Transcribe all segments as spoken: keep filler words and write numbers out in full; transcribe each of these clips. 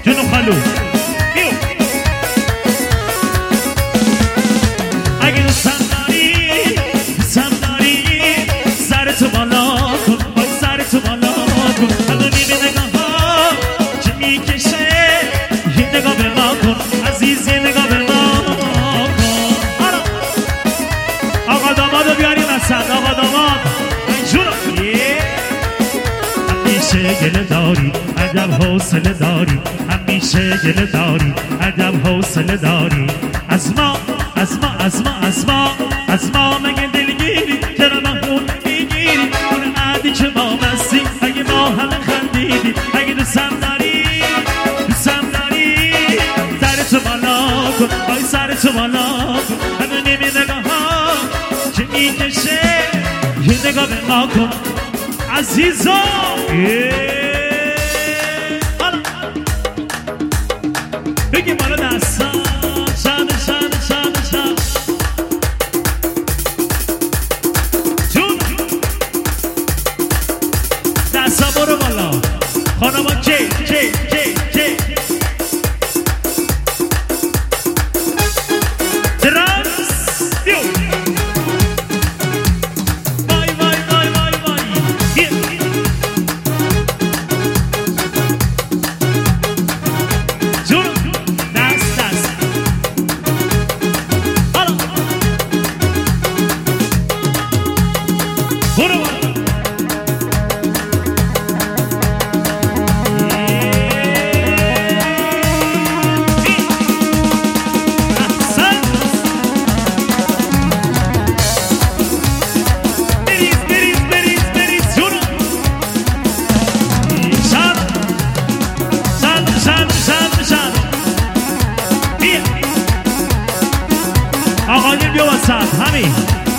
جنو خلو بیو اگه دوستم داری دوستم داری سر تو بالا کن بای سر تو بالا کن بدونی به نگاه ها که میکشه یه نگاه به ما کن عزیز یه نگاه به ما کن آقا دامادو بیاریم اصلا آقا داماد اینجورا همیشه گله داری عجب حوصله داری همیشه گله داری عجب حوصله داری از ما از ما از ما از ما از ما مگه دلگیری چرا محمون میگیری اون عادی که ما مستی اگه ما همه خندیدی اگه دوستم داری دوستم داری سر تو بالا کن بای سر تو بالا کن همه نیمی نگاه ها که میکشه یه نگاه به ما کن عزیزا بگیم بالا دستا شد شد شد شد جون دستا برو بالا خانما کی کی کی کی درست بیو وای وای وای وای وای جون دست دست حالا برو برو آقایون بیا وسط همین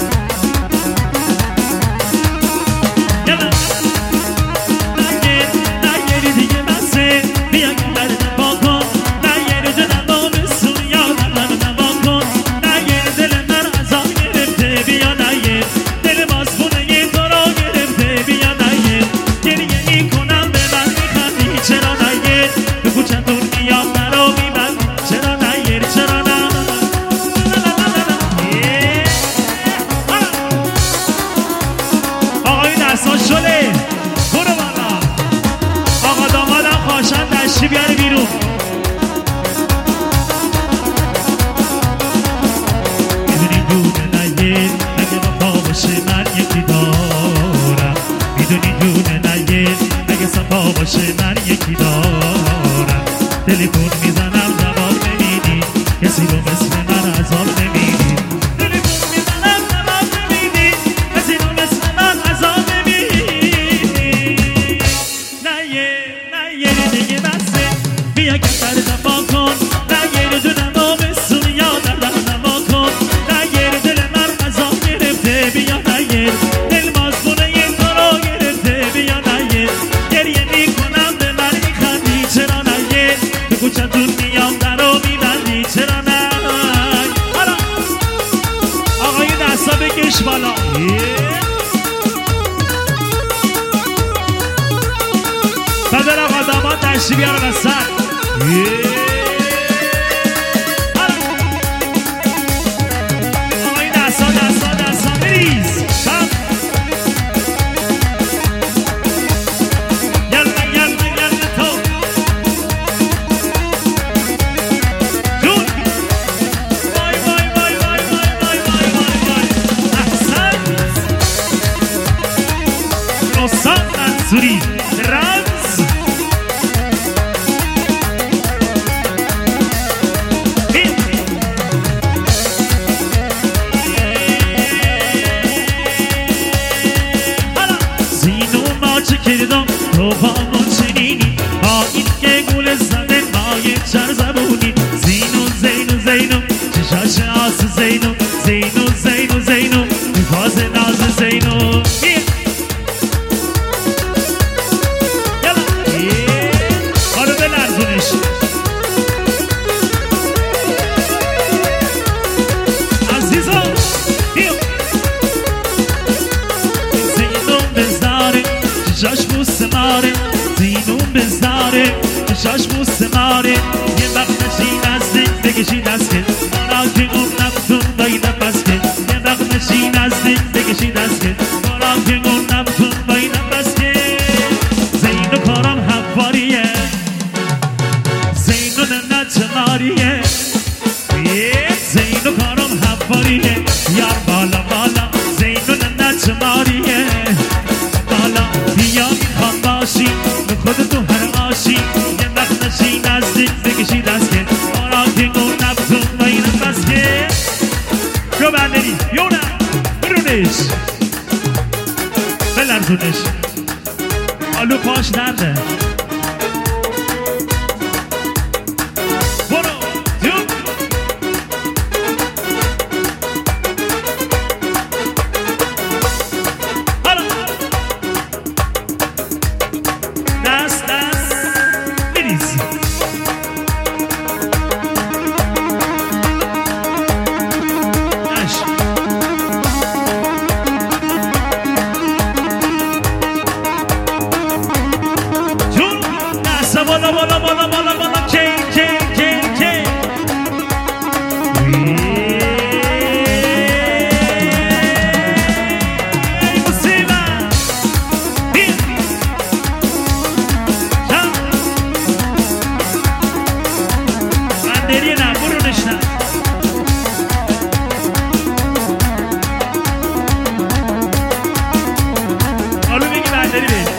نگیر نگیری دیگه بسه بیا که برد با کن نگیر جدن با بسون یادم من با کن نگیر دل من ازا گرفته بیا نگیر دل بازخونه یه تو را گرفته بیا نگیر گریه می کنم به من میخندی چرا نگیر به کوچتون میام مرا میبند چرا نگیر چرا نه شله برو بالا آقا دامادم خواشن دشتی بیاره بیرون میدونی دونه نگیر اگه وفا باشه من یکی دارم میدونی دونه نگیر اگه صفا باشه من یکی دارم تلفن میزنم جواب نمیدی کسی رو مثل من عذاب نمیدی تلفن میزنم جواب نمیدی کسی رو مثل من عذاب بیا که سر دفا کن نگیر جونم و بسون یادم دردم کن نگیر دل من ازا گرفته بیا نگیر دل مازمونه یه تو را گرفته بیا نگیر گریه می کنم به من میخندی چرا نگیر به کوچتون میام در و میبندی چرا نگیر حالا آقای دستا بکش بالا پدر آقا داماد دشتی بیاره بسر آقای دستا دستا دستا بریز یلا یلا یلا تو جون وای وای وای وای وای وای وای وای احسن رستم منصوری رمز کردم تو با ما چنینی با این که گول زده مای چر زبونی زینو زینو زینو چشاش آس زینو زینو زینو زینو باز ناز زینو یلا حالا بلرزونش عزیزا بیو زینو بزاره چشاش بوسه ماره زینون بزاره خوشاش بوسه ماره یه وقت نشین از دل بکشی دست کن مارا که اون نبتون بایی نفس کن یه وقت نشین از دل بکشی دست کن مارا که اون نبتون بایی نفس کن زین و کارم حواریه زین و ننت ماریه زین و کارم حواریه یار بالا بالا زین و ننت ماریه بالا بیا میخوام باشی به خودتو هر آشی یه وقت نشین از دل بکشی دست کن مارا که اون نبتون بایی نفس کن رو بندری یونه برونش بلرزونش آلو پاش درده برو جون حالا دست دست بریز بالا بالا بالا بالا بالا کی کی کی کی ای مصیبت بین جان بندری نه برونش نه حالا میگی بندری بین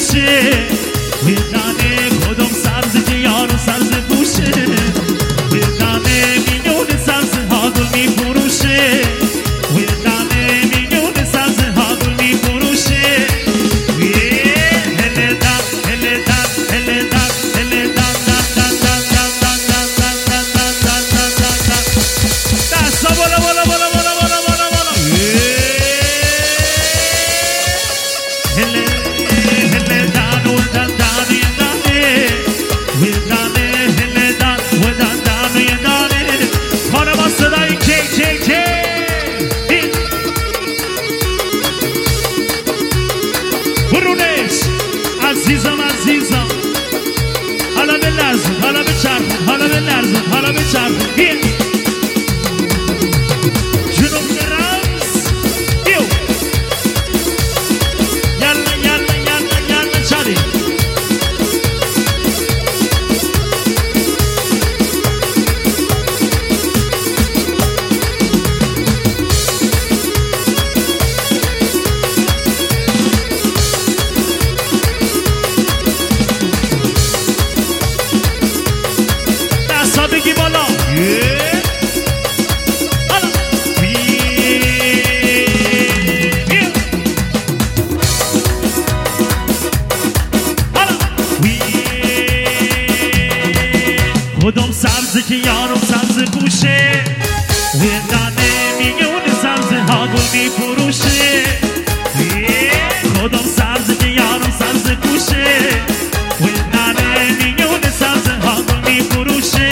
فروشه ویدانه کدوم سبز که یارو سبز پوشه ویدانه میلیون سبز ها گل می فروشه ویدانه میلیون سبز ها گل می فروشه هله دم هله دم هله دم هله دم دم دم دم دم دم دم دم دم دم دم دم دم دم دستا بالا بالا بالا بالا بالا بالا بالا هله هله دم و دم دم یدانه ویدانه هله دم و دم دم یدانه خانما صدای کی کی کی برونش عزیزم عزیزم حالا به لرزون حالا به چرخون حالا به لرزون حالا به چرخون جنوب رمز بیو یلا یلا یلا یلا چاری دستا بگی بالا حالا حالا کدوم سبزه که یارم سبز پوشه ویدانه میلیون سبزه ها گل می فروشه کدوم سبزه که یارم سبز پوشه ویدانه میلیون سبزه ها گل می فروشه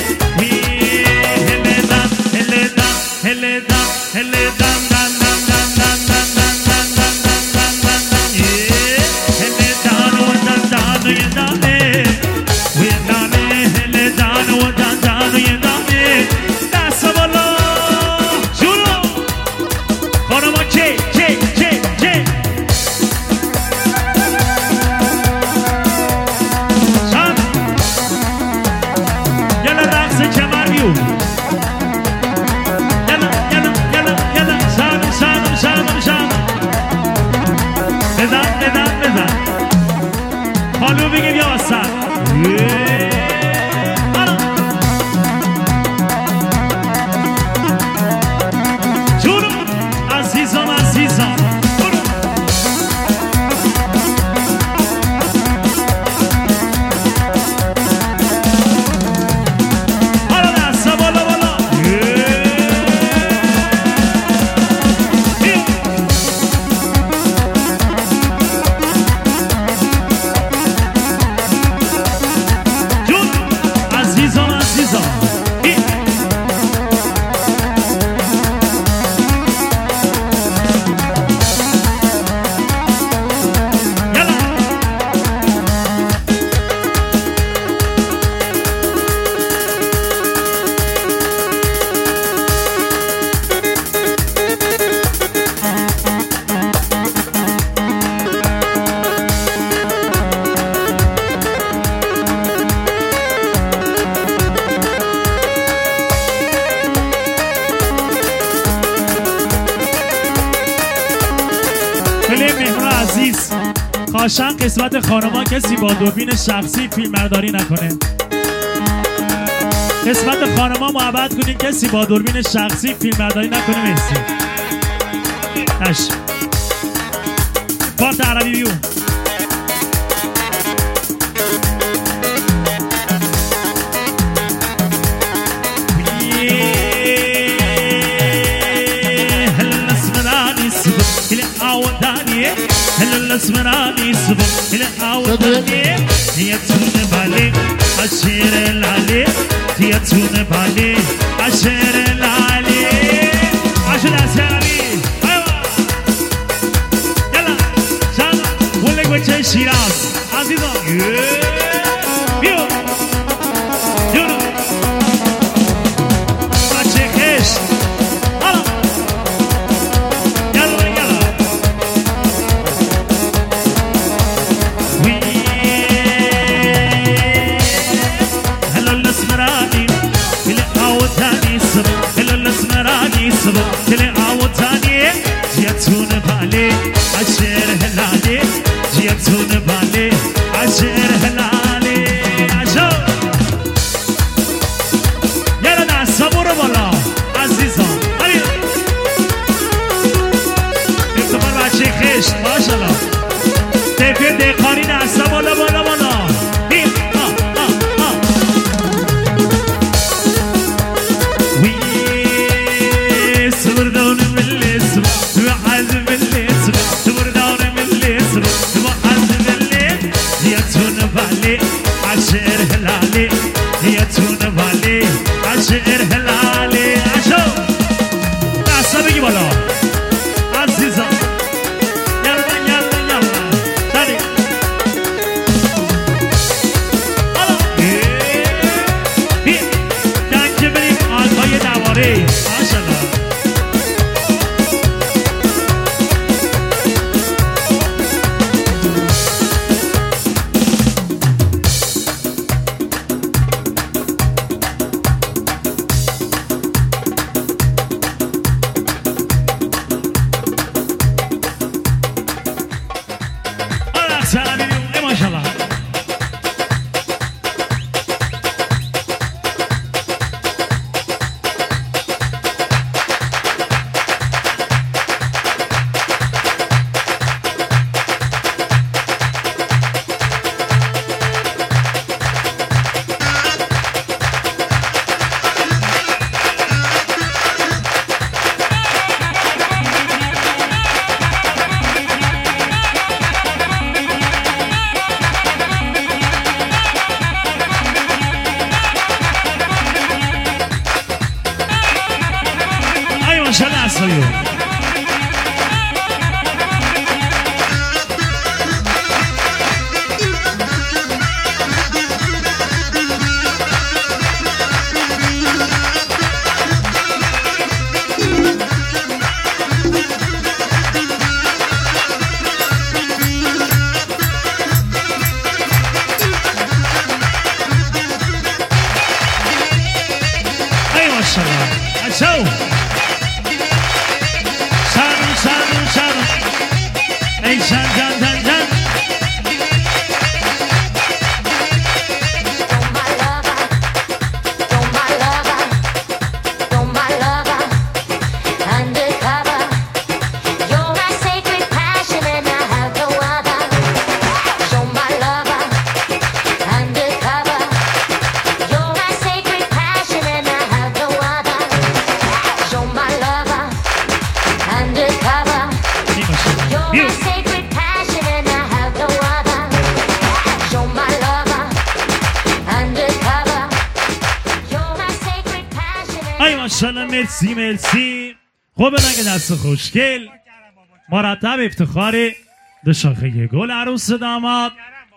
هله دم هله دم هله دم هله دم دم دم دم دم دم دم دم دم دم دم دم هله دم و دم دم یدانه ویدانه هله دم و دم دم یدانه دستا بالا جلو خانما کی کی کی کی شان یلا رقص کمر بیو یلا یلا یلا یلا شان شان شان شان بزن بزن بزن حالو بگیم یا واسد جونو عزیزم عزیزم برو حالا دستا بالا بالا جون عزیزم عزیزم یلا خیلی مهمان عزیز خواهشاً قسمت خانما کسی با دوربین شخصی فیلم برداری نکنه قسمت خانما محبت کنین کسی با دوربین شخصی فیلم برداری نکنه مرسی اش پارت عربی بیو الاسمراني صبر الأوداني تيتون بالي عشير العلي تيتون بالي عشير العلي عشر أسامي أيوة يلا شانا ولك وجه شيراز عزيزة بيو يونو وجه خيش هلا يلا يلا هلا الاسمراني الأوداني صبر هلا الاسمراني صبر الأوداني جيتون بالي عشير هلالي جيت هیتون بله عجر هلاله عجب یالا دستا برو بالا عزیزان همی افتخار بچه خشت ماشالله تفیه دقانی دستا بالا بالا بالا عشر هلالی عشو دستا بگی بالا عزیزان یلا یلا یلا داری حالا بی دنگ بریم آنهای دواره ماشالله مرسی مرسی خوب نگه دست خوشگل مرتب افتخار دو شاخه گل عروس داماد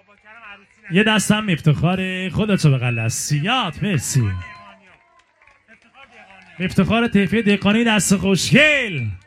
یه دستم افتخار خودتو به غلسیات مرسی افتخار طیفه دقانی دست خوشگل